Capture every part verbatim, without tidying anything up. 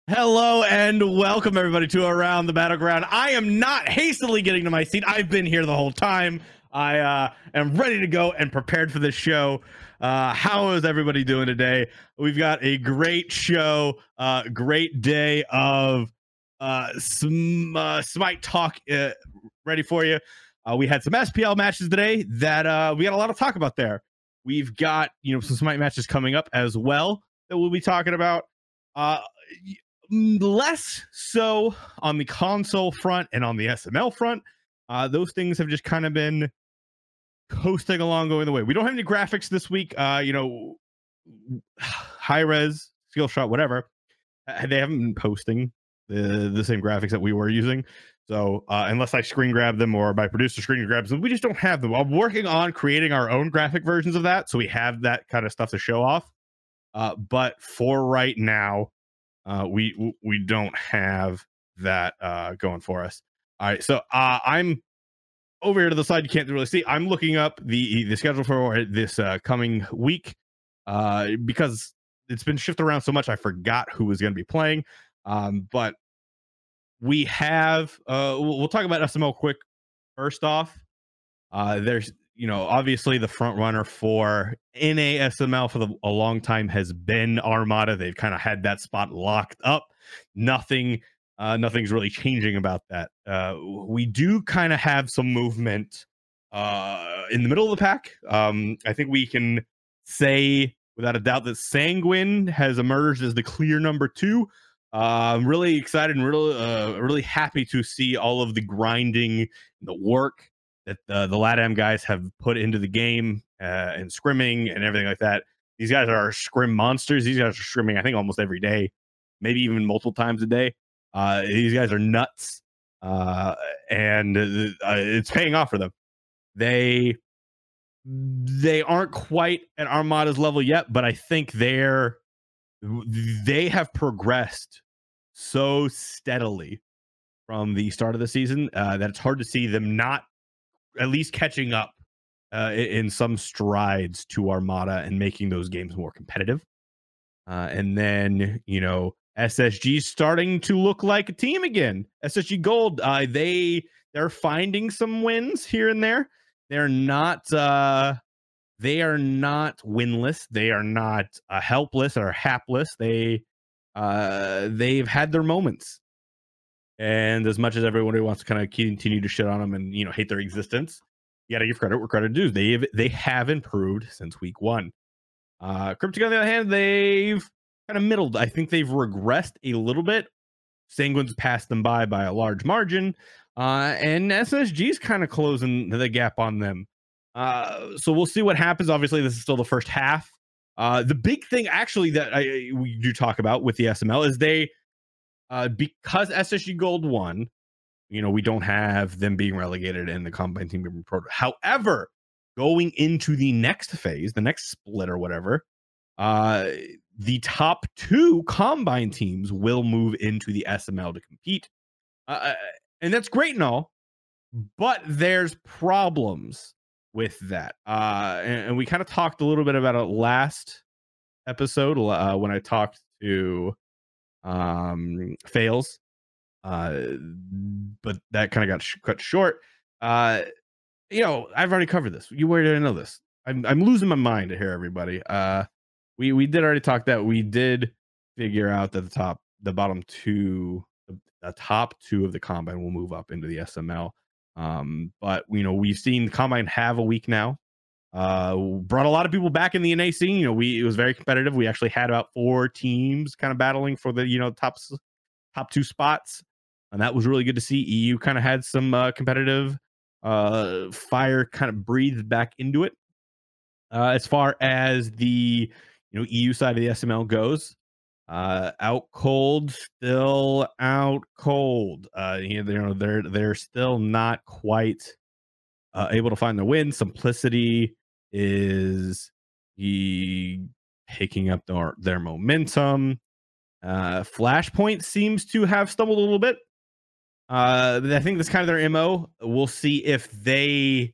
Hello and welcome everybody to Around the Battleground. I am not hastily getting to my seat. I've been here the whole time. I uh, am ready to go and prepared for this show. Uh, how is everybody doing today? We've got a great show, uh, great day of uh, some uh, Smite talk uh, ready for you. Uh, we had some S P L matches today that uh, we got a lot to talk about there. We've got you know some Smite matches coming up as well that we'll be talking about. Uh, Less so on the console front and on the S M L front. Uh, those things have just kind of been coasting along, going the way. We don't have any graphics this week. Uh, you know, high res, skill shot, whatever. Uh, they haven't been posting the the same graphics that we were using. So uh, unless I screen grab them or my producer screen grabs them, we just don't have them. I'm working on creating our own graphic versions of that, so we have that kind of stuff to show off. Uh, but for right now, Uh, we we don't have that uh, going for us. All right, so uh, I'm over here to the side. You can't really see. I'm looking up the the schedule for this uh, coming week uh, because it's been shifted around so much. I forgot who was going to be playing. Um, but we have. Uh, we'll, we'll talk about S M L quick. First off, uh, there's you know obviously the front runner for N A S M L for the, a long time has been Armada. They've kind of had that spot locked up. Nothing, uh, nothing's really changing about that. Uh, we do kind of have some movement uh, in the middle of the pack. Um, I think we can say without a doubt that Sanguine has emerged as the clear number two. Uh, I'm really excited and really, uh, really happy to see all of the grinding, the work that uh, the LATAM guys have put into the game uh, and scrimming and everything like that. These guys are scrim monsters. These guys are scrimming, I think, almost every day, maybe even multiple times a day. Uh, these guys are nuts, uh, and uh, it's paying off for them. They they aren't quite at Armada's level yet, but I think they're they have progressed so steadily from the start of the season uh, that it's hard to see them not at least catching up uh, in some strides to Armada and making those games more competitive. Uh, and then, you know, S S G starting to look like a team again. S S G Gold, uh, they they're finding some wins here and there. They're not uh, they are not winless. They are not uh, helpless or hapless. They uh, they've had their moments. And as much as everybody wants to kind of continue to shit on them and you know hate their existence, you got to give credit where credit is due. They they have improved since week one. Uh, Cryptic, on the other hand, they've kind of middled. I think they've regressed a little bit. Sanguine's passed them by by a large margin, uh, and S S G's kind of closing the gap on them. Uh, so we'll see what happens. Obviously, this is still the first half. Uh, the big thing, actually, that I, we do talk about with the S M L is they. Uh, because S S G Gold won, you know, we don't have them being relegated and the combine team being pro. However, going into the next phase, the next split or whatever, uh, the top two combine teams will move into the S M L to compete. Uh, and that's great and all, but there's problems with that. Uh, and, and we kind of talked a little bit about it last episode uh, when I talked to um fails uh but that kind of got sh- cut short. uh you know I've already covered this. You where did I know this? I'm, I'm losing my mind here, everybody. uh we we did already talk that we did figure out that the top the bottom two the, the top two of the combine will move up into the S M L. Um but you know we've seen the combine have a week now. Uh, brought a lot of people back in the N A scene. You know, we it was very competitive. We actually had about four teams kind of battling for the you know top top two spots, and that was really good to see. E U kind of had some uh, competitive uh, fire kind of breathed back into it. Uh, as far as the you know E U side of the S M L goes, uh, out cold, still out cold. Uh, you know, they're they're still not quite uh, able to find the win. Simplicity is he picking up their, their momentum. Uh, Flashpoint seems to have stumbled a little bit. Uh, I think that's kind of their M O. We'll see if they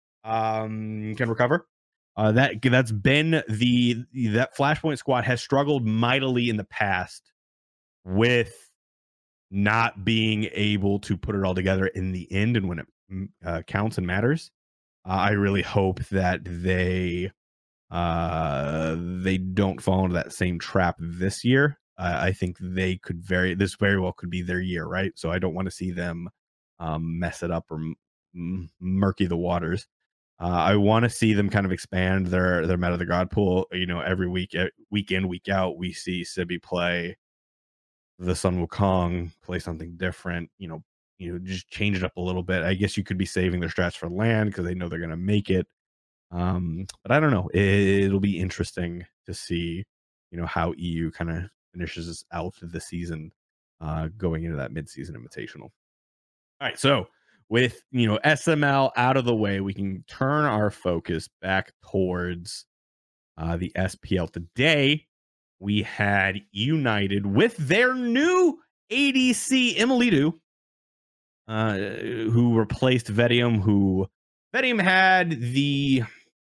um, can recover. Uh, that that's been the that Flashpoint squad has struggled mightily in the past with not being able to put it all together in the end and when it mm, uh, counts and matters. Uh, I really hope that they uh, they don't fall into that same trap this year. Uh, I think they could very this very well could be their year, right? So I don't want to see them um, mess it up or m- m- murky the waters. Uh, I want to see them kind of expand their their meta the god pool. You know, every week, eh, week in, week out, we see Sibi play the Sun Wukong, play something different. You know, you know, just change it up a little bit. I guess you could be saving their strats for land because they know they're going to make it. Um, but I don't know. It, it'll be interesting to see, you know, how E U kind of finishes out the season, uh, going into that midseason invitational. All right, so with you know S M L out of the way, we can turn our focus back towards uh, the S P L. Today, we had United with their new A D C Imalidu, uh, who replaced Vedium. Who Vedium had the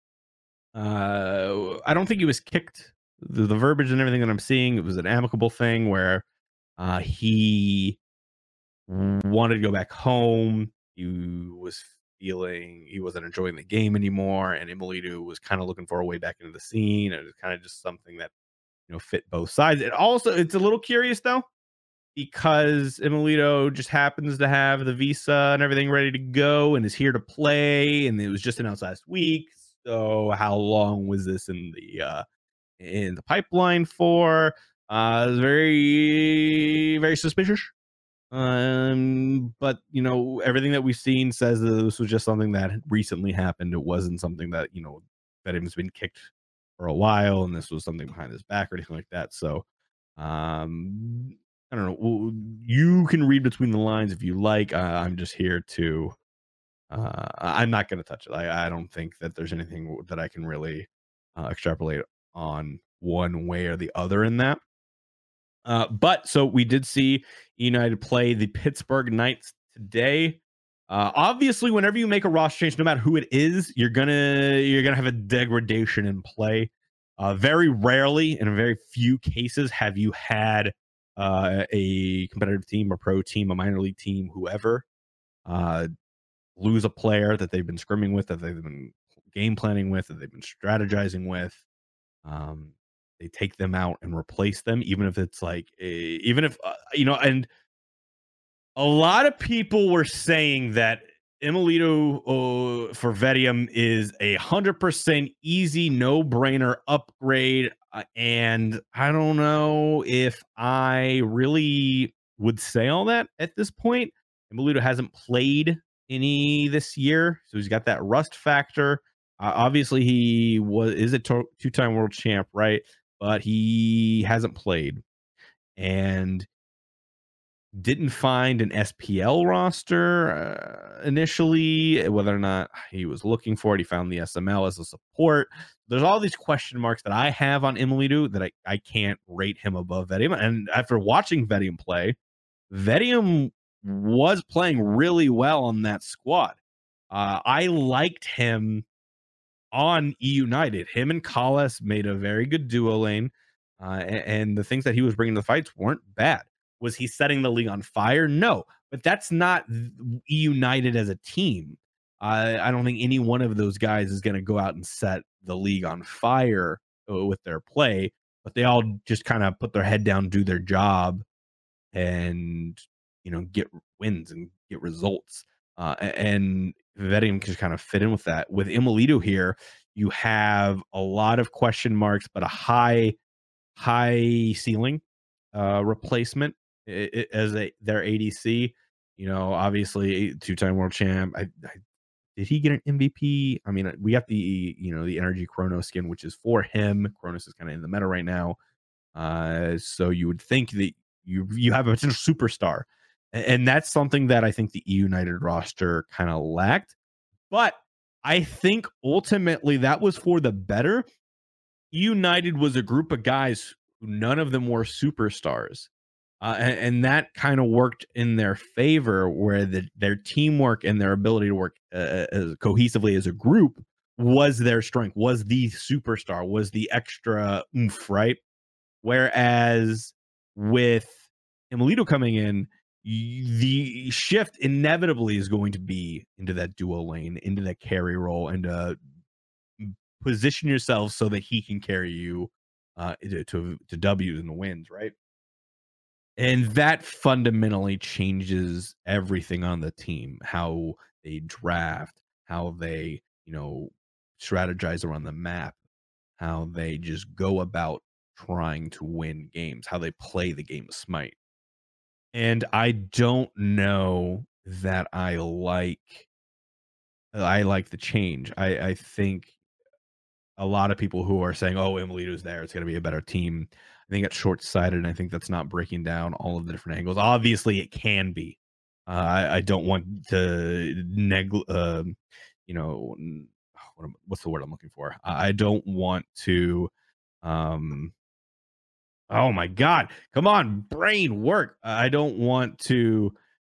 uh, I don't think he was kicked. The, the verbiage and everything that I'm seeing, it was an amicable thing where uh, he wanted to go back home. He was feeling he wasn't enjoying the game anymore, and Imalidu was kind of looking for a way back into the scene. It was kind of just something that you know fit both sides. It also it's a little curious though because Imalido just happens to have the visa and everything ready to go and is here to play, and it was just announced last week. So how long was this in the uh, in the pipeline for? Uh, very very suspicious. Um, but you know, everything that we've seen says that this was just something that had recently happened. It wasn't something that you know that has been kicked for a while, and this was something behind his back or anything like that. So, um, I don't know. Well, you can read between the lines if you like. Uh, I'm just here to. Uh, I'm not going to touch it. I, I don't think that there's anything that I can really uh, extrapolate on one way or the other in that. Uh, but so we did see United play the Pittsburgh Knights today. Uh, obviously, whenever you make a roster change, no matter who it is, you're gonna you're gonna have a degradation in play. Uh, very rarely, in very few cases, have you had uh, a competitive team, a pro team, a minor league team, whoever, uh, lose a player that they've been scrimming with, that they've been game planning with, that they've been strategizing with. Um, they take them out and replace them, even if it's like, a, even if uh, you know, and a lot of people were saying that Imalido uh, for Vedium is a hundred percent easy, no brainer upgrade, uh, and I don't know if I really would say all that at this point. Imalido hasn't played any this year, so he's got that rust factor. Uh, obviously, he was is a to- two-time world champ, right? But he hasn't played and didn't find an S P L roster uh, initially. Whether or not he was looking for it, he found the S M L as a support. There's all these question marks that I have on Imalidu that I, I can't rate him above Vedium. And after watching Vedium play, Vedium was playing really well on that squad. Uh, I liked him on E United. Him and Collis made a very good duo lane, uh, and, and the things that he was bringing to the fights weren't bad. Was he setting the league on fire? No, but that's not E United as a team. I, I don't think any one of those guys is going to go out and set the league on fire uh, with their play, but they all just kind of put their head down, do their job, and you know get wins and get results. Uh, and Vedium can kind of fit in with that. With Imalido here, you have a lot of question marks, but a high, high ceiling uh, replacement i- i- as a their A D C. You know, obviously two-time world champ. I, I did he get an M V P? I mean, we got the you know the energy Chronos skin, which is for him. Chronos is kind of in the meta right now, uh, so you would think that you you have a potential superstar, and, and that's something that I think the E United roster kind of lacked. But I think ultimately that was for the better. United was a group of guys who none of them were superstars. Uh, and, and that kind of worked in their favor, where the, their teamwork and their ability to work uh, as cohesively as a group was their strength, was the superstar, was the extra oomph, right? Whereas with Emilito coming in, the shift inevitably is going to be into that duo lane, into that carry role, and uh, position yourself so that he can carry you uh, to, to to W's and wins, right? And that fundamentally changes everything on the team, how they draft, how they, you know, strategize around the map, how they just go about trying to win games, how they play the game of Smite. And I don't know that I like I like the change. I I think a lot of people who are saying, "Oh, Emilito's there, it's gonna be a better team." I think it's short-sighted, and I think that's not breaking down all of the different angles. Obviously, it can be. Uh, I I don't want to neg um, you know, n what am what's the word I'm looking for? I I don't want to, um oh my god, come on, brain, work. I don't want to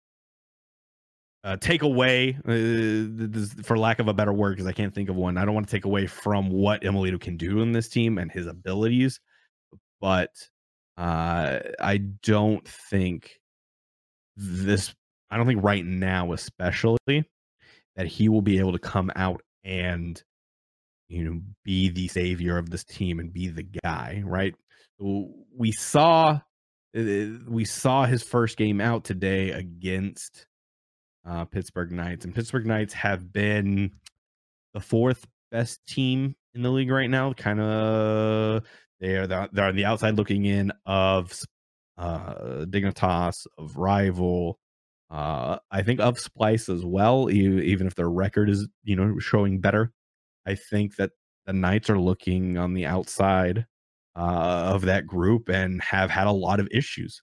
uh, take away, uh, this, for lack of a better word, because I can't think of one. I don't want to take away from what Emilito can do in this team and his abilities, but uh, I don't think this. I don't think right now, especially, that he will be able to come out and, you know, be the savior of this team and be the guy, right? So we saw uh, we saw his first game out today against uh, Pittsburgh Knights, and Pittsburgh Knights have been the fourth best team in the league right now. Kind of, they are the, they're on the outside looking in of uh, Dignitas, of Rival. Uh, I think of Splice as well, e- even if their record is, you know, showing better. I think that the Knights are looking on the outside uh, of that group and have had a lot of issues.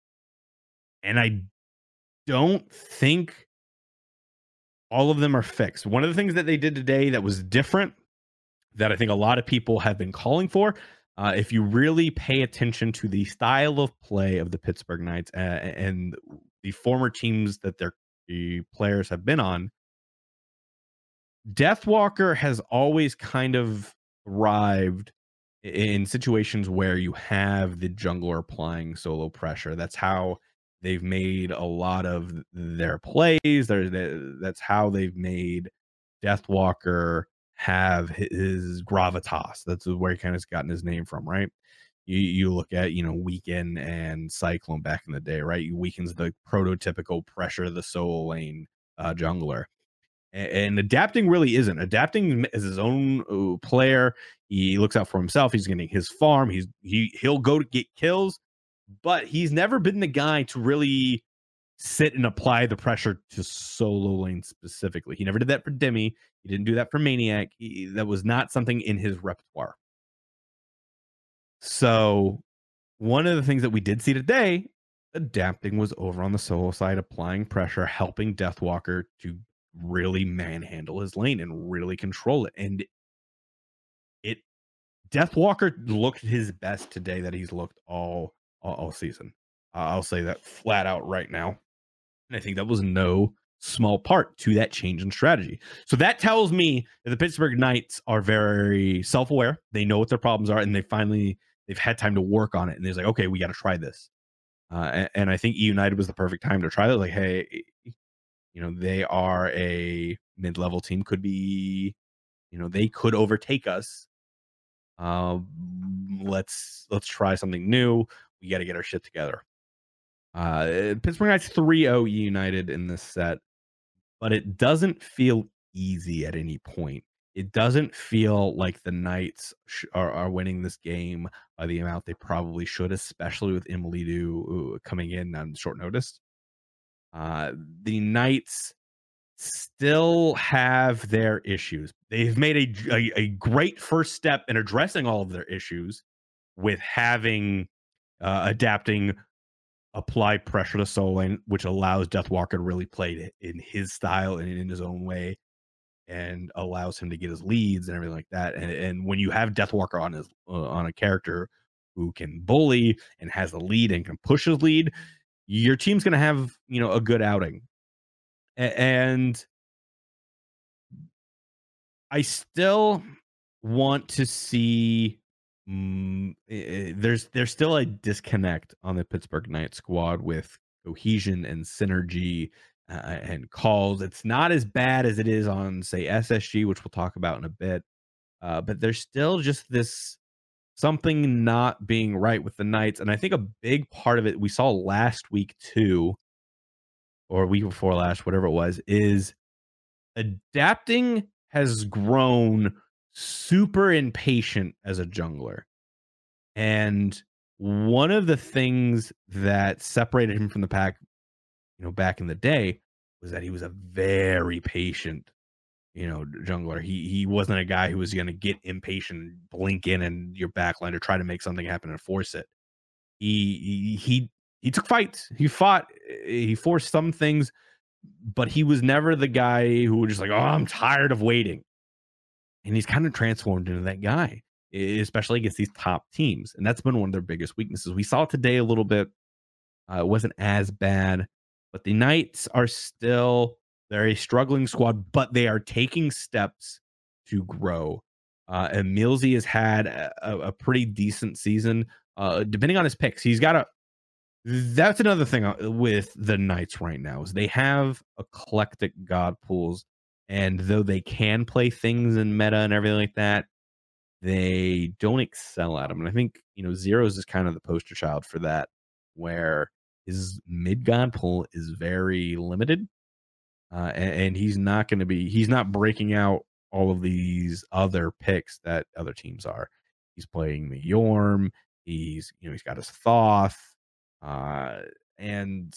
And I don't think all of them are fixed. One of the things that they did today that was different, that I think a lot of people have been calling for, uh, if you really pay attention to the style of play of the Pittsburgh Knights uh, and the former teams that their the players have been on, Deathwalker has always kind of thrived in situations where you have the jungler applying solo pressure. That's how they've made a lot of their plays. They're, that's how they've made Deathwalker have his gravitas. That's where he kind of gotten his name from, right? You you look at, you know, Weaken and Cyclone back in the day, right? Weaken's the prototypical pressure the solo lane uh, jungler, and adapting really isn't. Adapting is his own uh, player. He looks out for himself. He's getting his farm. He's he he'll go to get kills, but he's never been the guy to really sit and apply the pressure to solo lane specifically. He never did that for Demi. He didn't do that for Maniac. He, that was not something in his repertoire. So one of the things that we did see today, adapting, was over on the solo side, applying pressure, helping Deathwalker to really manhandle his lane and really control it. And it Deathwalker looked his best today that he's looked all all, all season. Uh, I'll say that flat out right now. And I think that was no small part to that change in strategy. So that tells me that the Pittsburgh Knights are very self-aware. They know what their problems are, and they finally they've had time to work on it. And they're like, okay, we got to try this. Uh, and, and I think E United was the perfect time to try that. Like, hey, you know, they are a mid-level team. Could be, you know, they could overtake us. Um, let's let's try something new. We got to get our shit together. Uh, Pittsburgh Knights three oh United in this set, but it doesn't feel easy at any point. It doesn't feel like the Knights sh- are, are winning this game by the amount they probably should, especially with Emilito coming in on short notice. Uh, the Knights still have their issues. They've made a, a, a great first step in addressing all of their issues with having uh, adapting apply pressure to solo lane, which allows Deathwalker to really play in his style and in his own way, and allows him to get his leads and everything like that. And, and when you have Deathwalker on his uh, on a character who can bully and has a lead and can push his lead, your team's going to have, you know, a good outing. A- and I still want to see mm, i- i- there's there's still a disconnect on the Pittsburgh Knights squad with cohesion and synergy uh, and calls. It's not as bad as it is on say S S G, which we'll talk about in a bit. Uh, but there's still just this something not being right with the Knights, and I think a big part of it we saw last week too, or week before last, whatever it was, is adapting has grown super impatient as a jungler. And one of the things that separated him from the pack, you know, back in the day was that he was a very patient, you know, jungler. He he wasn't a guy who was going to get impatient, blink in and your backline or try to make something happen and force it. He he he, he took fights. He fought. He forced some things, but he was never the guy who was just like, "Oh, I'm tired of waiting." And he's kind of transformed into that guy, e- especially against these top teams. And that's been one of their biggest weaknesses. We saw it today a little bit. Uh, it wasn't as bad, but the Knights are still they're a struggling squad, but they are taking steps to grow. Uh, and Millsy has had a, a a pretty decent season, uh, depending on his picks. He's got a that's another thing uh, with the Knights right now is they have eclectic god pools, and though they can play things in meta and everything like that, they don't excel at them. And I think you know Zeros is kind of the poster child for that, where his mid god pool is very limited, uh, and, and he's not going to be he's not breaking out all of these other picks that other teams are. He's playing the Yorm. He's you know he's got his Thoth, uh, and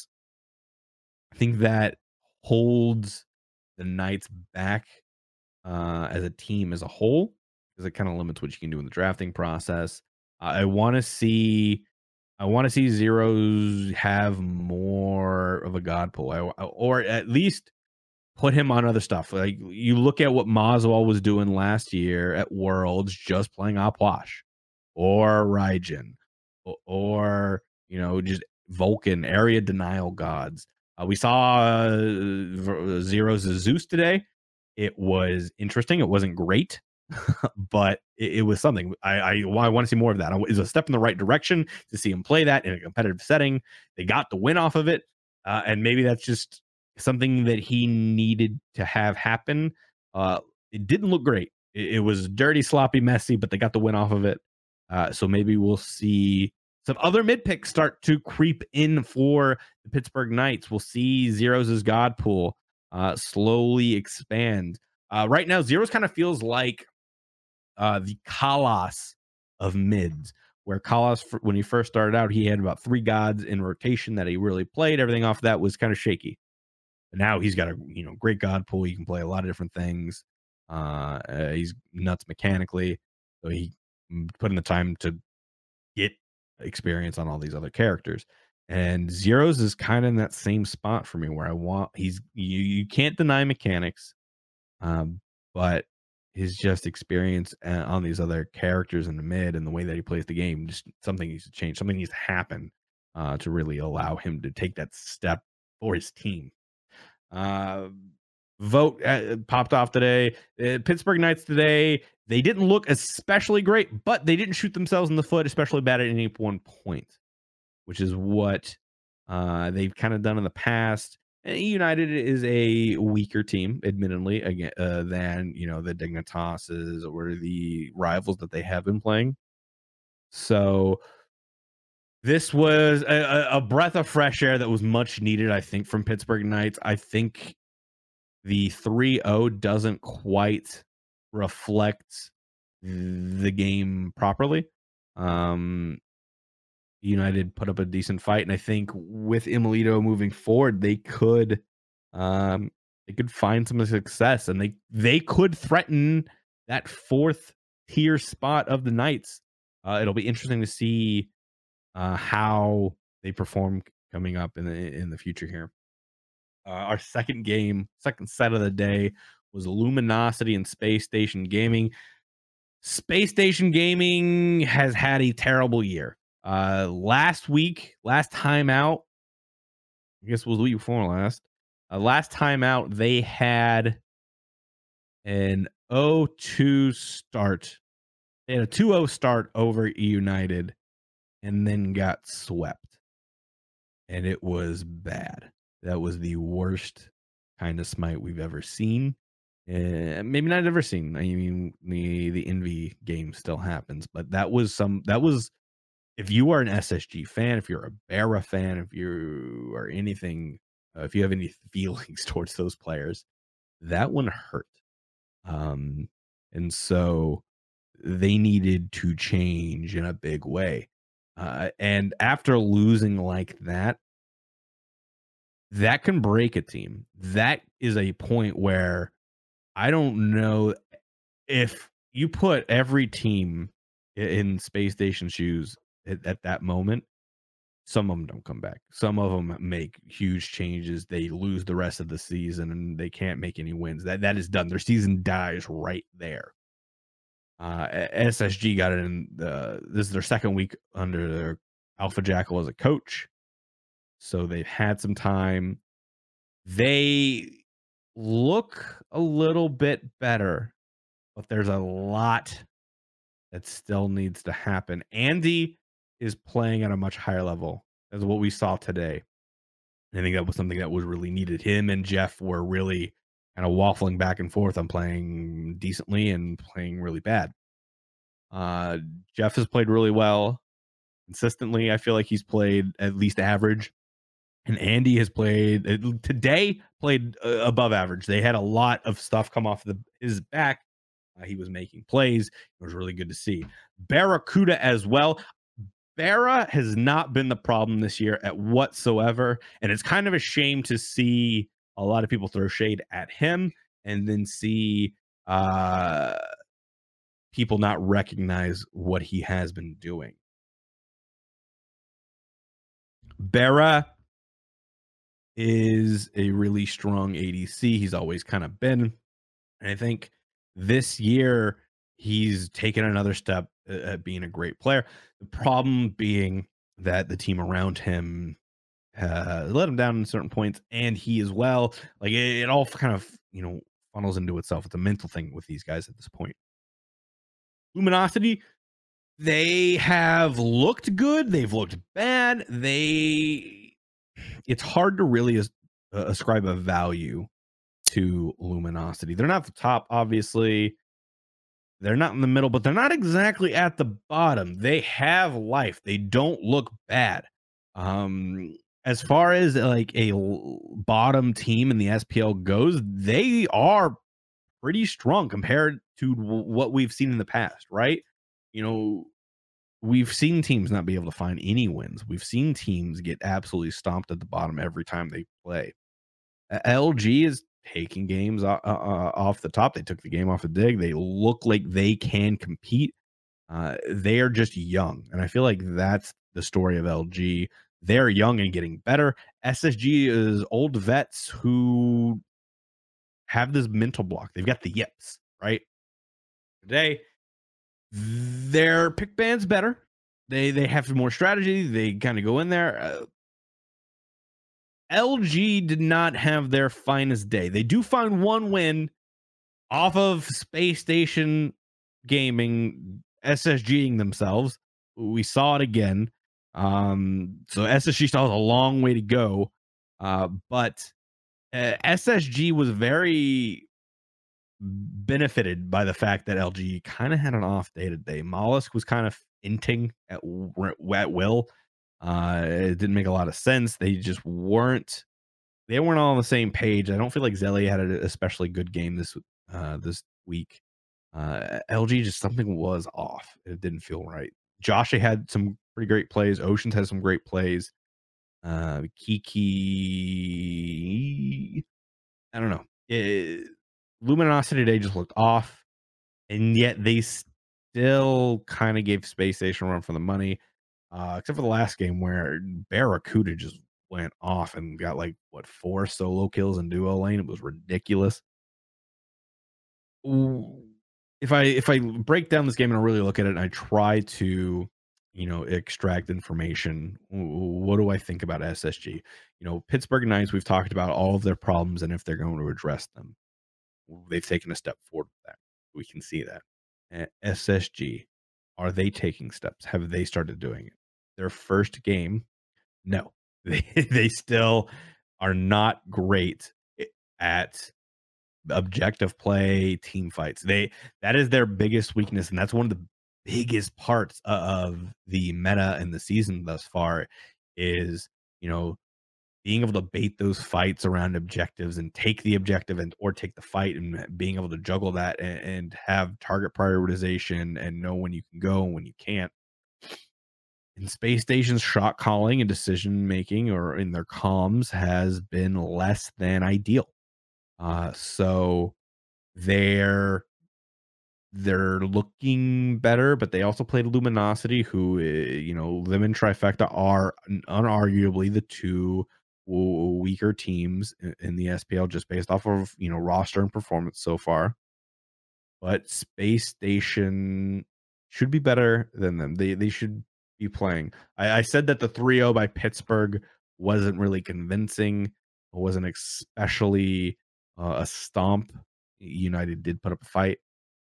I think that holds the Knights back uh, as a team as a whole because it kind of limits what you can do in the drafting process. Uh, I want to see I want to see Zeros have more of a god pool, I, or at least put him on other stuff. Like you look at what Moswell was doing last year at Worlds, just playing Opwash or Raijin o- or you know just Vulcan area denial gods. Uh, we saw uh, V- Zero's Zeus today. It was interesting. It wasn't great, but it, it was something. I I, I want to see more of that. It was a step in the right direction to see him play that in a competitive setting. They got the win off of it, uh, and maybe that's just something that he needed to have happen. Uh, it didn't look great. It, it was dirty, sloppy, messy, but they got the win off of it. Uh, so maybe we'll see some other mid picks start to creep in for the Pittsburgh Knights. We'll see Zeros' God pool uh, slowly expand. Uh, right now, Zeros kind of feels like uh, the Kalas of mids, where Kalas, when he first started out, he had about three gods in rotation that he really played. Everything off of that was kind of shaky. But now he's got a you know great god pool. He can play a lot of different things. Uh, uh, he's nuts mechanically, so he put in the time to get experience on all these other characters. And Zeros is kind of in that same spot for me where I want he's you you can't deny mechanics, um, but his just experience uh, on these other characters in the mid and the way that he plays the game, just something needs to change. Something needs to happen uh, to really allow him to take that step for his team. Uh, vote uh, popped off today. Uh, Pittsburgh Knights today. They didn't look especially great, but they didn't shoot themselves in the foot, especially bad at any one point, which is what uh, they've kind of done in the past. And United is a weaker team, admittedly, again uh, than you know the Dignitases or the rivals that they have been playing. So this was a, a breath of fresh air that was much needed, I think, from Pittsburgh Knights. I think the three oh doesn't quite reflect the game properly. Um, United put up a decent fight, and I think with Imolito moving forward, they could um, they could find some success, and they they could threaten that fourth tier spot of the Knights. Uh, it'll be interesting to see uh, how they perform coming up in the in the future here. Uh, our second game, second set of the day was Luminosity and Space Station Gaming. Space Station Gaming has had a terrible year. Uh, last week, last time out, I guess it was the week before last. Uh, last time out, they had an oh two start They had a two oh start over E United and then got swept. And it was bad. That was the worst kind of smite we've ever seen. Uh, maybe not ever seen. I mean, the the Envy game still happens, but that was some that was if you are an S S G fan, if you're a Bara fan, if you are anything, uh, if you have any feelings towards those players, that one hurt. Um, and so they needed to change in a big way. Uh, and after losing like that, that can break a team. That is a point where I don't know if you put every team i- in Space Station shoes at, at that moment. Some of them don't come back. Some of them make huge changes. They lose the rest of the season and they can't make any wins. That that is done. Their season dies right there. Uh, S S G got it in the. This is their second week under their Alpha Jackal as a coach, so they've had some time. They look a little bit better, but there's a lot that still needs to happen. Andy is playing at a much higher level as what we saw today. I think that was something that was really needed. Him and Jeff were really kind of waffling back and forth on playing decently and playing really bad. Uh, Jeff has played really well consistently. I feel like he's played at least average. And Andy has played uh, today, played uh, above average. They had a lot of stuff come off the his back. Uh, he was making plays. It was really good to see. Barracuda as well. Barra has not been the problem this year at whatsoever. And it's kind of a shame to see a lot of people throw shade at him and then see uh, people not recognize what he has been doing. Barra is a really strong A D C. He's always kind of been. And I think this year he's taken another step at being a great player. The problem being that the team around him uh, let him down in certain points, and he as well. Like it, it all kind of you know funnels into itself. It's a mental thing with these guys at this point. Luminosity, they have looked good. They've looked bad. They, it's hard to really as, uh, ascribe a value to Luminosity. They're not the top, obviously. They're not in the middle, but they're not exactly at the bottom. They have life. They don't look bad. Um, as far as like a l- bottom team in the S P L goes, they are pretty strong compared to w- what we've seen in the past, right? You know, we've seen teams not be able to find any wins. We've seen teams get absolutely stomped at the bottom every time they play. Uh, L G is taking games o- uh, uh, off the top. They took the game off the dig. They look like they can compete. Uh, they are just young, and I feel like that's the story of L G. They're young and getting better. S S G is old vets who have this mental block. They've got the yips, right? Today, their pick band's better. They they have more strategy. They kind of go in there. Uh, L G did not have their finest day. They do find one win off of Space Station Gaming SSGing themselves. We saw it again. Um, so S S G still has a long way to go. Uh, but uh, S S G was very benefited by the fact that L G kind of had an off day today. Mollusk was kind of inting at, at will. Uh, it didn't make a lot of sense. They just weren't they weren't all on the same page. I don't feel like Zelly had an especially good game this uh, this week. Uh, L G just something was off. It didn't feel right. Josh had some pretty great plays. Oceans has some great plays. Uh, Kiki, I don't know. It, Luminosity today just looked off, and yet they still kind of gave Space Station a run for the money. Uh, except for the last game where Barracuda just went off and got like what four solo kills in duo lane. It was ridiculous. Ooh, If I if I break down this game and I really look at it and I try to, you know, extract information, w- what do I think about S S G? You know, Pittsburgh Knights, we've talked about all of their problems and if they're going to address them. They've taken a step forward with that. We can see that. Uh, S S G, Are they taking steps? Have they started doing it? Their first game, no. They they still are not great i- at objective play, team fights. They that is their biggest weakness, and that's one of the biggest parts o- of the meta and the season thus far is, you know, being able to bait those fights around objectives and take the objective and or take the fight and being able to juggle that and, and have target prioritization and know when you can go and when you can't. In space stations, shot calling and decision making or in their comms has been less than ideal. Uh, so they're they're looking better, but they also played Luminosity, who, eh, you know, them and Trifecta are un- unarguably the two w- weaker teams in, in the S P L just based off of, you know, roster and performance so far. But Space Station should be better than them. They they should be playing. I, I said that the three oh by Pittsburgh wasn't really convincing. It wasn't especially uh, a stomp. United did put up a fight.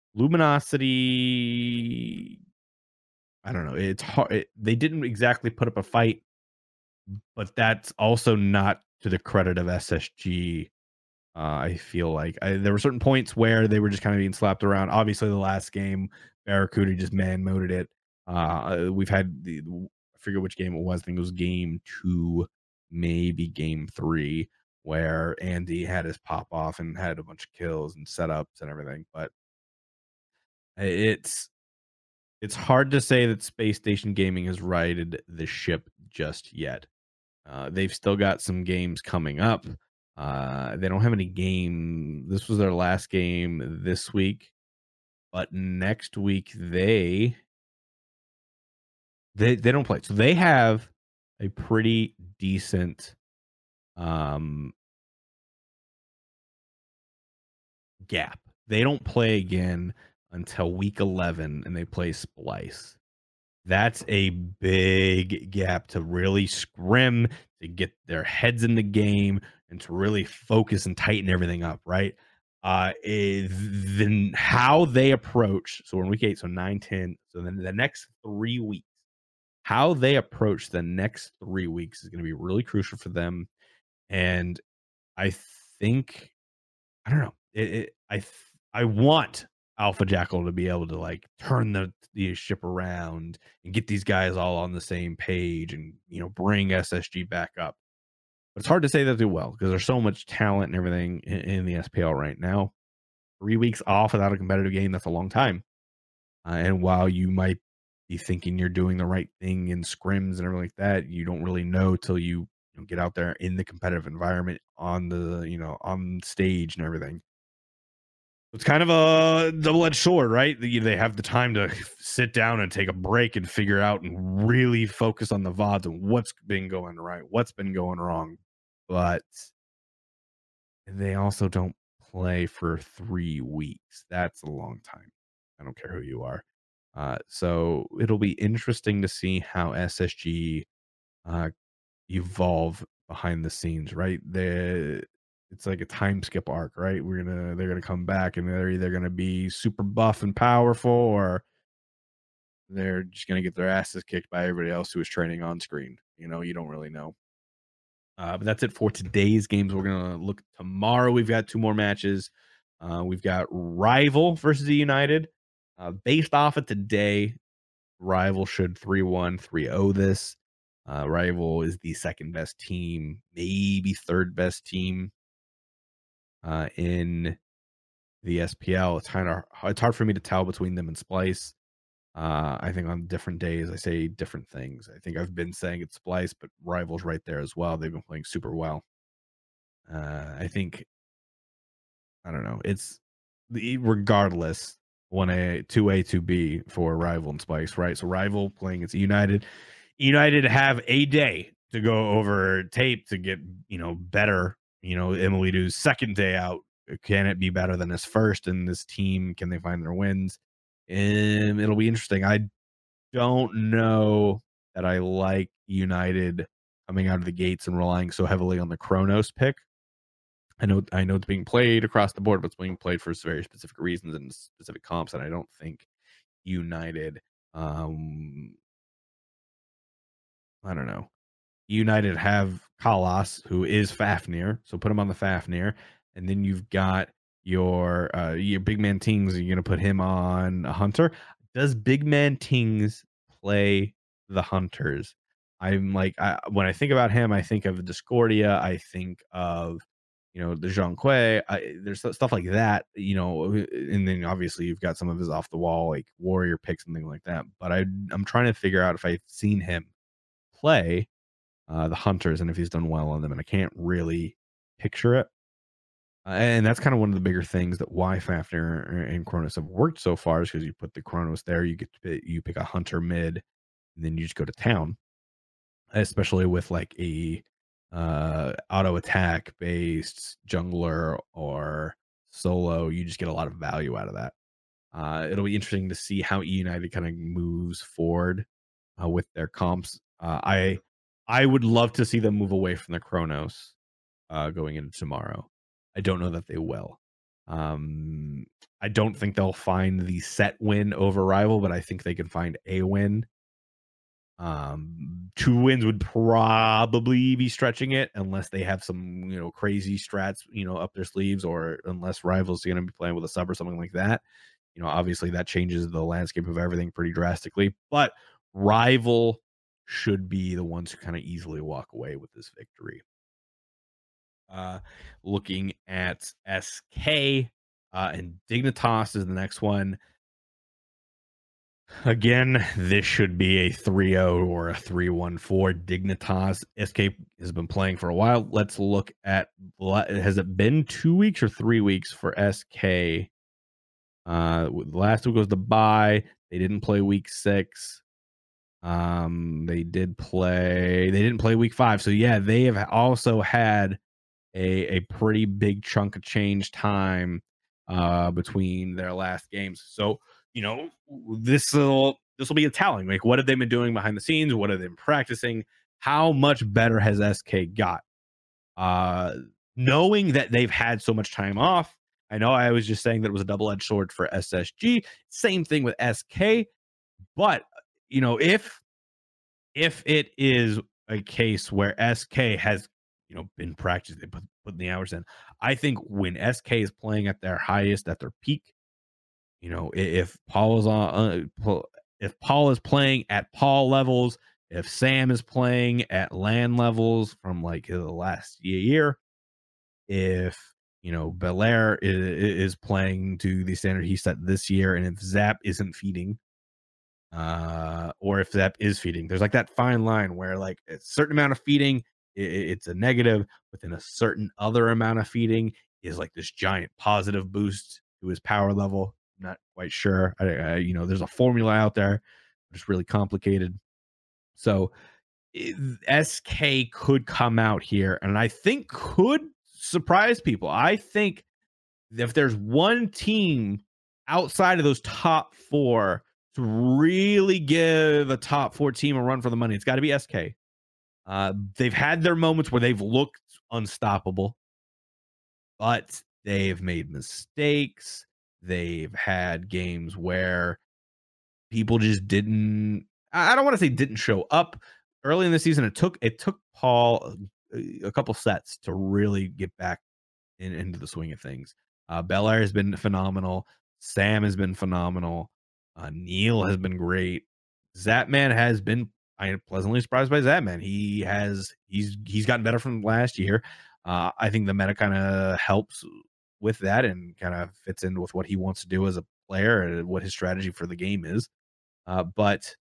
Luminosity, I don't know. It's hard. It, they didn't exactly put up a fight, but that's also not to the credit of S S G. Uh, I feel like I, there were certain points where they were just kind of being slapped around. Obviously, the last game, Barracuda just man moded it. Uh, we've had the, I forget which game it was. I think it was game two, maybe game three, where Andy had his pop off and had a bunch of kills and setups and everything. But it's it's hard to say that Space Station Gaming has righted the ship just yet. Uh, they've still got some games coming up. Uh, they don't have any game. This was their last game this week, but next week they they they don't play. So they have a pretty decent um gap. They don't play again until week eleven and they play Splice. That's a big gap to really scrim, to get their heads in the game, and to really focus and tighten everything up, right? Uh, eh, then how they approach, so we're in week eight, so nine, ten. So then the next three weeks, how they approach the next three weeks is going to be really crucial for them. And I think I don't know. It, it I th- I want Alpha Jackal to be able to like turn the the ship around and get these guys all on the same page and, you know, bring S S G back up. But it's hard to say that they will because there's so much talent and everything in, in the S P L right now. Three weeks off without a competitive game, that's a long time. Uh, and while you might be thinking you're doing the right thing in scrims and everything like that, you don't really know till you, you know, get out there in the competitive environment on the, you know, on stage and everything. It's kind of a double-edged sword, right? They they have the time to sit down and take a break and figure out and really focus on the V O Ds and what's been going right, what's been going wrong. But they also don't play for three weeks. That's a long time. I don't care who you are. Uh, so it'll be interesting to see how S S G uh, evolve behind the scenes, right? The it's like a time skip arc, right? We're gonna they're gonna come back and they're either gonna be super buff and powerful, or they're just gonna get their asses kicked by everybody else who is training on screen. You know, you don't really know. Uh, but that's it for today's games. We're gonna look tomorrow. We've got two more matches. Uh, we've got Rival versus the United. Uh, based off of today, Rival should three one, three oh this. Uh, Rival is the second best team, maybe third best team uh, in the S P L. It's kind of it's hard for me to tell between them and Splice. Uh, I think on different days I say different things. I think I've been saying it's Splice, but Rival's right there as well. They've been playing super well. Uh, I think I don't know. It's the regardless one A, two A, two B for Rival and Spice, right? So Rival playing against United. United have a day to go over tape to get, you know, better. You know, Emily Du's second day out. Can it be better than his first? And this team, can they find their wins? And it'll be interesting. I don't know that I like United coming out of the gates and relying so heavily on the Kronos pick. I know I know it's being played across the board, but it's being played for very specific reasons and specific comps, and I don't think United Um, I don't know. United have Kalas, who is Fafnir, so put him on the Fafnir, and then you've got your uh, your big man Tings. You're gonna put him on a Hunter. Does big man Tings play the Hunters? I'm like, I, when I think about him, I think of Discordia. I think of you know the Zhang Kui. I, there's stuff like that, you know, and then obviously you've got some of his off the wall like warrior picks and things like that. But I I'm trying to figure out if I've seen him play uh, the Hunters and if he's done well on them, and I can't really picture it. Uh, and that's kind of one of the bigger things that why Fafnir and Kronos have worked so far is because you put the Kronos there, you get to pick, you pick a Hunter mid, and then you just go to town. Especially with like a uh, auto attack based jungler or solo, you just get a lot of value out of that. Uh, it'll be interesting to see how E United kind of moves forward uh, with their comps. Uh, I I would love to see them move away from the Chronos uh, going into tomorrow. I don't know that they will. Um, I don't think they'll find the set win over rival, but I think they can find a win. Um, two wins would probably be stretching it unless they have some, you know, crazy strats, you know, up their sleeves, or unless rivals are going to be playing with a sub or something like that. You know, obviously that changes the landscape of everything pretty drastically, but rival should be the ones who kind of easily walk away with this victory. Uh, looking at S K uh, and Dignitas is the next one. Again, this should be a three oh or a three one for Dignitas. S K has been playing for a while. Let's look at, has it been two weeks or three weeks for S K? Uh, last week was the bye. They didn't play week six. Um, they did play, they didn't play week five. So yeah, they have also had a, a pretty big chunk of change time uh, between their last games. So, you know, this will this will be a telling. Like, what have they been doing behind the scenes? What have they been practicing? How much better has S K got? Uh, knowing that they've had so much time off, I know I was just saying that it was a double-edged sword for S S G. Same thing with S K, but you know, if if it is a case where S K has, you know, been practicing, they put putting the hours in, I think when S K is playing at their highest, at their peak, you know, if Paul is on, uh, if Paul is playing at Paul levels, if Sam is playing at LAN levels from like the last year, if you know Belair is, is playing to the standard he set this year, and if Zap isn't feeding, uh, or if Zap is feeding, there's like that fine line where like a certain amount of feeding, it, it's a negative, but then a certain other amount of feeding is like this giant positive boost to his power level. Not quite sure. I, I, you know, there's a formula out there, but it's really complicated. So it, S K could come out here, and I think could surprise people. I think if there's one team outside of those top four to really give a top four team a run for the money, it's got to be S K. Uh, they've had their moments where they've looked unstoppable, but they've made mistakes. They've had games where people just didn't, I don't want to say didn't show up. Early in the season, it took it took Paul a, a couple sets to really get back in, into the swing of things. Uh, Belair has been phenomenal. Sam has been phenomenal. Uh, Neil has been great. Zapman has been, I am pleasantly surprised by Zapman. He has he's he's gotten better from last year. Uh, I think the meta kind of helps with that and kind of fits in with what he wants to do as a player and what his strategy for the game is. Uh, but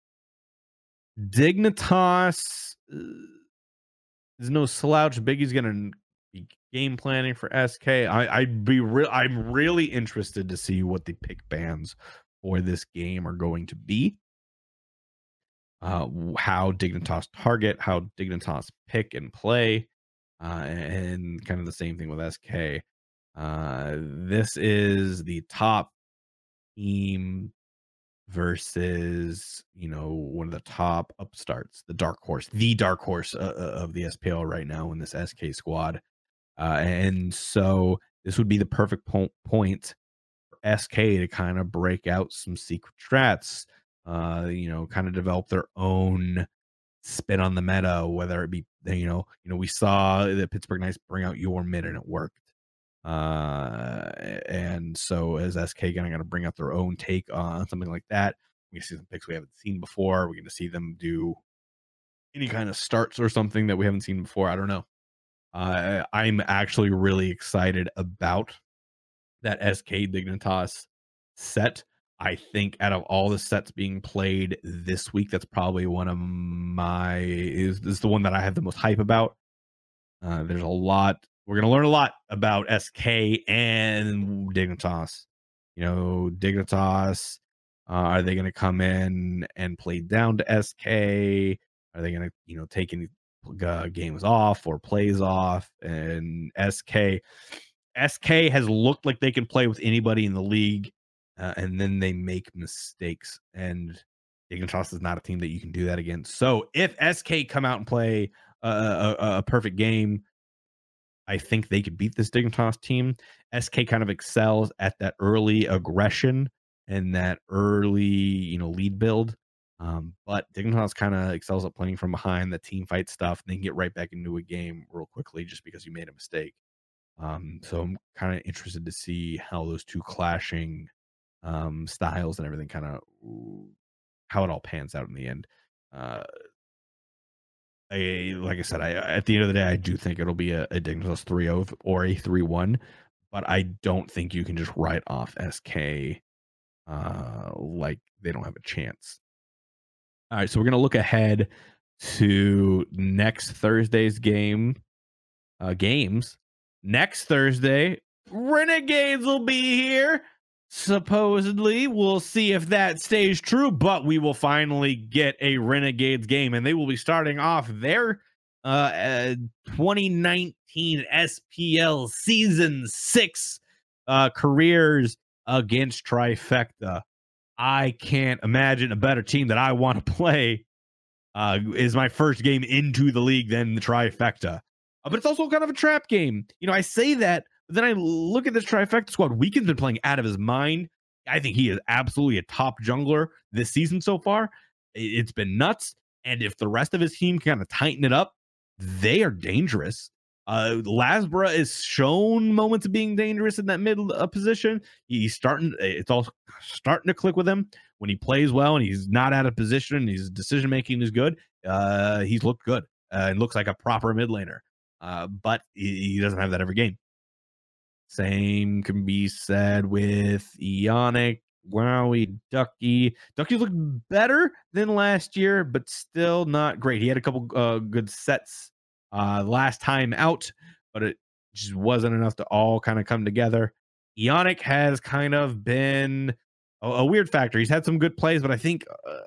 Dignitas uh, is no slouch. Biggie's gonna be game planning for S K. I, I'd be real. I'm really interested to see what the pick bans for this game are going to be. Uh, how Dignitas target, how Dignitas pick and play, uh, and kind of the same thing with S K. Uh, this is the top team versus, you know, one of the top upstarts, the dark horse, the dark horse uh, uh, of the S P L right now in this S K squad. Uh, and so this would be the perfect po- point for S K to kind of break out some secret strats. uh, you know, kind of develop their own spin on the meta, whether it be, you know, you know, we saw the Pittsburgh Knights bring out your mid and it worked. Uh, and so is S K kind of going to bring out their own take on something like that? We see some picks we haven't seen before. We're going to see them do any kind of starts or something that we haven't seen before. I don't know. Uh, I'm actually really excited about that S K Dignitas set. I think out of all the sets being played this week, that's probably one of my is, is the one that I have the most hype about. Uh, there's a lot. We're gonna learn a lot about S K and Dignitas. You know, Dignitas. Uh, are they gonna come in and play down to S K? Are they gonna, you know, take any uh, games off or plays off? And S K, S K has looked like they can play with anybody in the league, uh, and then they make mistakes. And Dignitas is not a team that you can do that against. So if S K come out and play a, a, a perfect game, I think they could beat this Dignitas team. S K kind of excels at that early aggression and that early, you know, lead build. Um, but Dignitas kind of excels at playing from behind, the team fight stuff, and then get right back into a game real quickly just because you made a mistake. Um, so I'm kind of interested to see how those two clashing um, styles and everything kind of how it all pans out in the end. Uh, I like I said, I at the end of the day, I do think it'll be a, a Dignitas three zero or a three one, but I don't think you can just write off S K uh, like they don't have a chance. All right, so we're gonna look ahead to next Thursday's game. Uh, games next Thursday. Renegades will be here. Supposedly, we'll see if that stays true, but we will finally get a Renegades game, and they will be starting off their uh, uh twenty nineteen S P L season six uh careers against Trifecta. I can't imagine a better team that I want to play. Uh, is my first game into the league than the Trifecta. Uh, but it's also kind of a trap game. You know, I say that, but then I look at this Trifecta squad. Weekend's been playing out of his mind. I think he is absolutely a top jungler this season so far. It's been nuts. And if the rest of his team kind of tighten it up, they are dangerous. Uh, Lasbra is shown moments of being dangerous in that mid uh, position. He's starting, it's all starting to click with him when he plays well and he's not out of position and his decision making is good. Uh, he's looked good uh, and looks like a proper mid laner. Uh, but he, he doesn't have that every game. Same can be said with Ionic, Wowie, Ducky. Ducky looked better than last year, but still not great. He had a couple uh, good sets uh, last time out, but it just wasn't enough to all kind of come together. Ionic has kind of been a, a weird factor. He's had some good plays, but I think uh,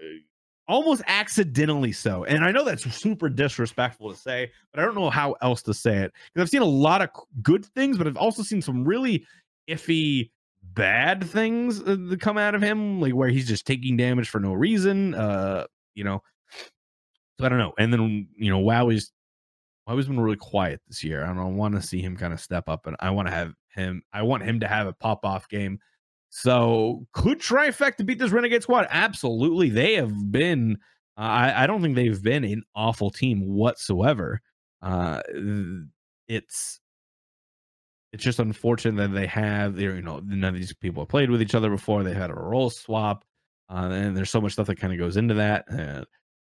almost accidentally so. And I know that's super disrespectful to say, but I don't know how else to say it. Because I've seen a lot of good things, but I've also seen some really iffy bad things uh, that come out of him, like where he's just taking damage for no reason. Uh, you know, so I don't know. And then, you know, Wowie's Wowie's been really quiet this year. I don't know, I want to see him kind of step up, and I want to have him, I want him to have a pop off game. So could Trifecta beat this Renegade squad? Absolutely. They have been, uh, I, I don't think they've been an awful team whatsoever. Uh, it's, it's just unfortunate that they have, you know, none of these people have played with each other before. They've had a role swap, uh, and there's so much stuff that kind of goes into that. Uh,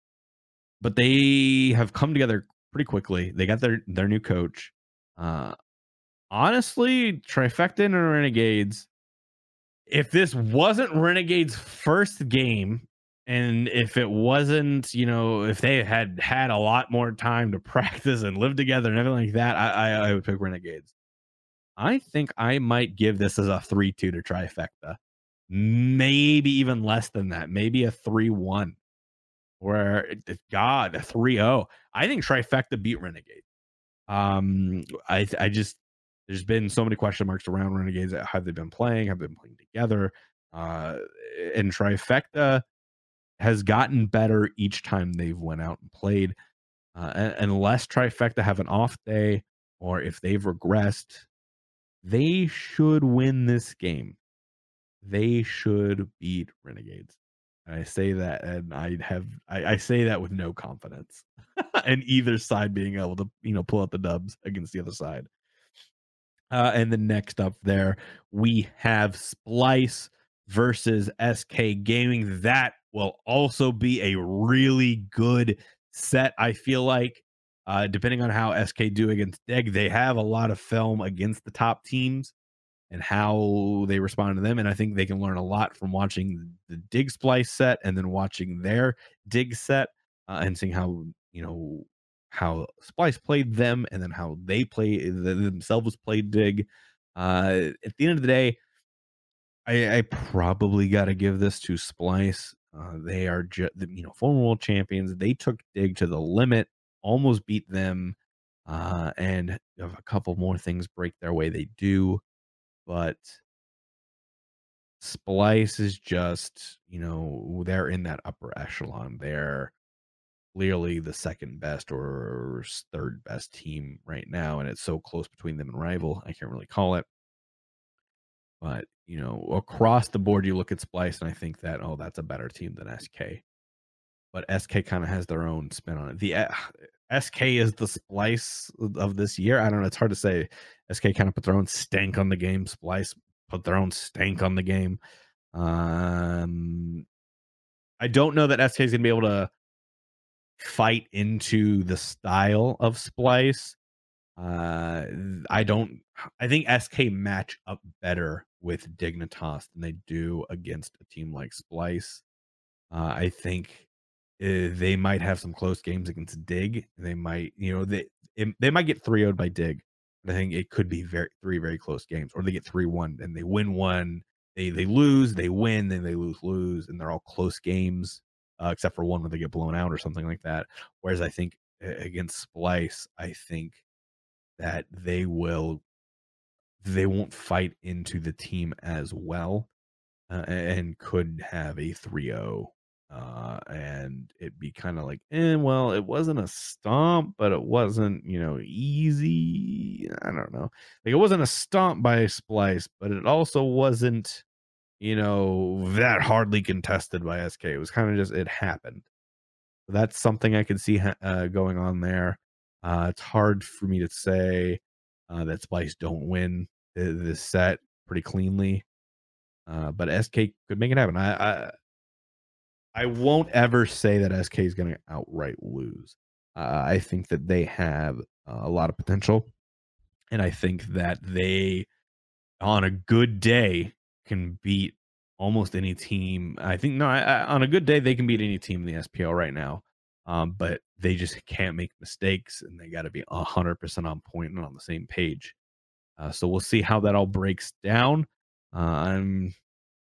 but they have come together pretty quickly. They got their, their new coach. Uh, honestly, Trifecta and Renegades, if this wasn't Renegade's first game, and if it wasn't, you know, if they had had a lot more time to practice and live together and everything like that, I, I, I would pick Renegades. I think I might give this as a three two to Trifecta. Maybe even less than that. Maybe a three one. Where, God, a three zero. I think Trifecta beat Renegade. Um, I, I just, there's been so many question marks around Renegades. Have they been playing? Have they been playing together? Uh, and Trifecta has gotten better each time they've went out and played. Uh, unless Trifecta have an off day or if they've regressed, they should win this game. They should beat Renegades. I say that, and I have I, I say that with no confidence, and either side being able to you know pull out the dubs against the other side. Uh, and then next up there, we have Splice versus S K Gaming. That will also be a really good set, I feel like. Uh, depending on how S K do against Dig, they have a lot of film against the top teams and how they respond to them. And I think they can learn a lot from watching the Dig Splice set and then watching their Dig set uh, and seeing how, you know, how Splice played them and then how they play themselves played Dig. Uh, at the end of the day, I, I probably got to give this to Splice. Uh, they are, ju- you know, former world champions. They took Dig to the limit, almost beat them, uh, and if a couple more things break their way, they do. But Splice is just, you know, they're in that upper echelon. They're clearly the second best or s- third best team right now, and it's so close between them and rival. I can't really call it, but you know, across the board, you look at Splice, and I think that oh, that's a better team than S K. But S K kind of has their own spin on it. The uh, S K is the Splice of this year. I don't know. It's hard to say. S K kind of put their own stank on the game. Splice put their own stank on the game. Um, I don't know that S K is gonna be able to fight into the style of Splice. Uh, I don't. I think S K match up better with Dignitas than they do against a team like Splice. Uh, I think uh, they might have some close games against Dig. They might, you know, they it, they might get three oh'd by Dig. But I think it could be very three very close games, or they get three one and they win one, they they lose, they win, then they lose lose, and they're all close games, uh, except for one where they get blown out or something like that. Whereas I think uh, against Splice, I think that they will they won't fight into the team as well uh, and could have a three oh uh and it'd be kind of like eh, well it wasn't a stomp but it wasn't you know easy. I don't know, like it wasn't a stomp by Splice but it also wasn't you know that hardly contested by S K. It was kind of just it happened. So that's something I could see ha- uh, going on there. Uh it's hard for me to say uh that Splice don't win th- this set pretty cleanly, uh, but S K could make it happen. I I, I won't ever say that S K is going to outright lose. Uh, I think that they have uh, a lot of potential, and I think that they, on a good day, can beat almost any team. I think no, I, I, on a good day they can beat any team in the S P L right now. Um, but they just can't make mistakes, and they got to be a hundred percent on point and on the same page. Uh, so we'll see how that all breaks down. Uh, I'm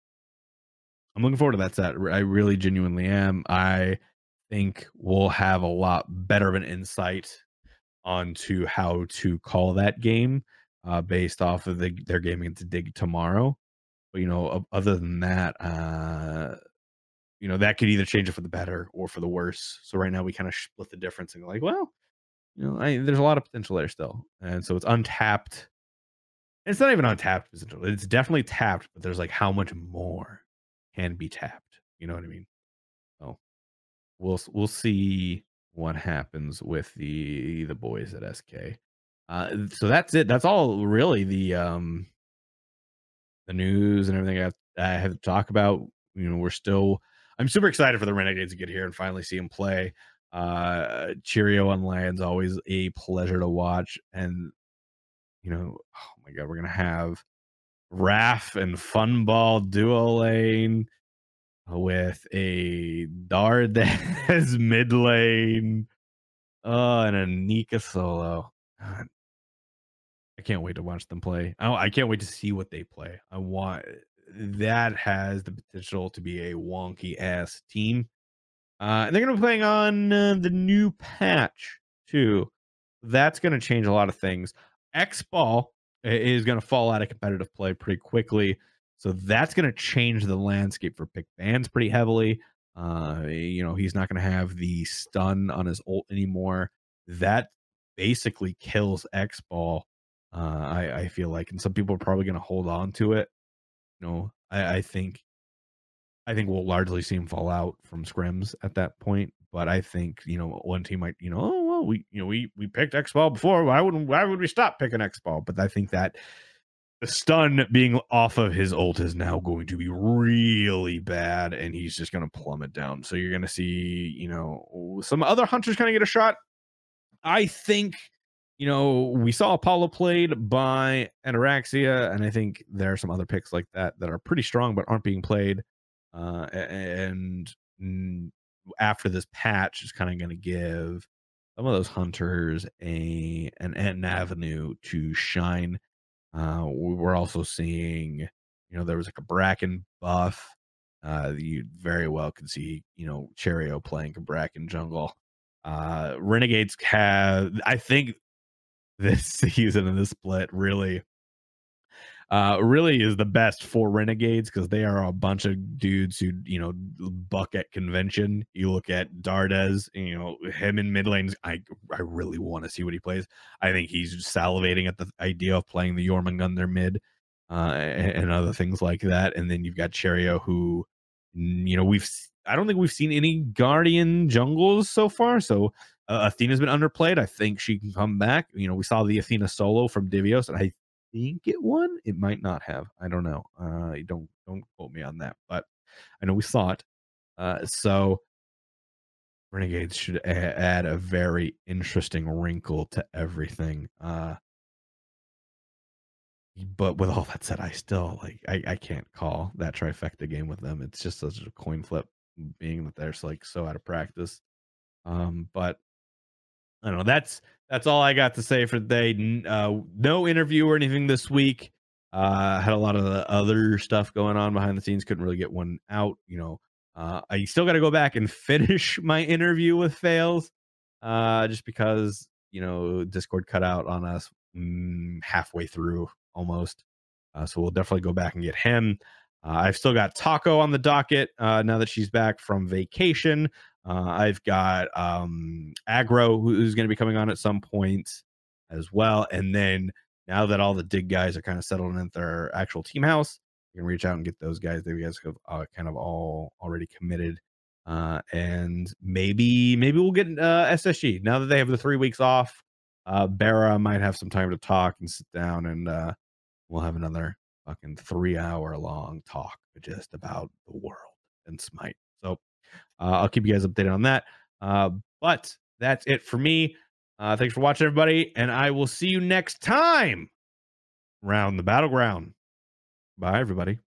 I'm looking forward to that set. I really genuinely am. I think we'll have a lot better of an insight onto how to call that game uh, based off of the, their game against Dig tomorrow. But you know, o- other than that, uh, you know, that could either change it for the better or for the worse. So right now we kind of split the difference and go like, well, you know, I, there's a lot of potential there still, and so it's untapped. It's not even untapped potential. It's definitely tapped, but there's like how much more can be tapped. You know what I mean? So we'll we'll see what happens with the the boys at S K. Uh, so that's it. That's all really the um the news and everything I, I have to talk about. You know, we're still. I'm super excited for the Renegades to get here and finally see them play. Uh, Cheerio on lands, always a pleasure to watch. And you know, oh my god, we're gonna have Raph and Funball duo lane with a Dardes mid lane. Oh, and a Nika solo. God, I can't wait to watch them play. I, I can't wait to see what they play. I want that has the potential to be a wonky ass team. Uh, and they're going to be playing on uh, the new patch too. That's going to change a lot of things. X Ball is going to fall out of competitive play pretty quickly. So that's going to change the landscape for Pick Bands pretty heavily. Uh, you know, he's not going to have the stun on his ult anymore. That basically kills X Ball. Uh, I, I feel like, and some people are probably going to hold on to it. You know, I, I think I think we'll largely see him fall out from scrims at that point. But I think, you know, one team might, you know, oh well, we you know we we picked X ball before. Why wouldn't why would we stop picking X ball? But I think that the stun being off of his ult is now going to be really bad, and he's just going to plummet down. So you're going to see, you know, some other hunters kind of get a shot. I think, you know, we saw Apollo played by Ataraxia, and I think there are some other picks like that that are pretty strong but aren't being played. Uh, and mm, after this patch is kind of going to give some of those hunters a an, an avenue to shine. Uh, we're also seeing, you know, there was like a Bracken buff. Uh, you very well could see, you know, Cherio playing Bracken jungle. Uh, Renegades have, I think, this season and this split really uh really is the best for Renegades, because they are a bunch of dudes who, you know, buck at convention. You look at Dardes, you know, him in mid lanes. I I really want to see what he plays. I think he's salivating at the idea of playing the Jormungand their mid, uh, and, and other things like that. And then you've got Cherio, who, you know, we've I don't think we've seen any Guardian jungles so far. So uh, Athena's been underplayed. I think she can come back. You know, we saw the Athena solo from Divios, and I think it won. It might not have. I don't know. Uh, don't don't quote me on that, but I know we saw it. Uh, so Renegades should a- add a very interesting wrinkle to everything. Uh, but with all that said, I still like I, I can't call that trifecta game with them. It's just such a coin flip, being that they're like so out of practice. Um, but I don't know. That's that's all I got to say for today. Uh, no interview or anything this week. Uh, had a lot of the other stuff going on behind the scenes. Couldn't really get one out. You know, uh, I still got to go back and finish my interview with Fails, uh, just because, you know, Discord cut out on us mm, halfway through almost. Uh, so we'll definitely go back and get him. Uh, I've still got Taco on the docket uh, now that she's back from vacation. Uh, I've got um, Aggro, who's going to be coming on at some point as well. And then now that all the dig guys are kind of settled in their actual team house, you can reach out and get those guys. They guys have uh, kind of all already committed. Uh, and maybe maybe we'll get uh, S S G now that they have the three weeks off. Uh, Barra might have some time to talk and sit down, and uh, we'll have another fucking three hour long talk just about the world and Smite. So uh, I'll keep you guys updated on that. Uh, but that's it for me. Uh, thanks for watching, everybody, and I will see you next time around the battleground. Bye, everybody.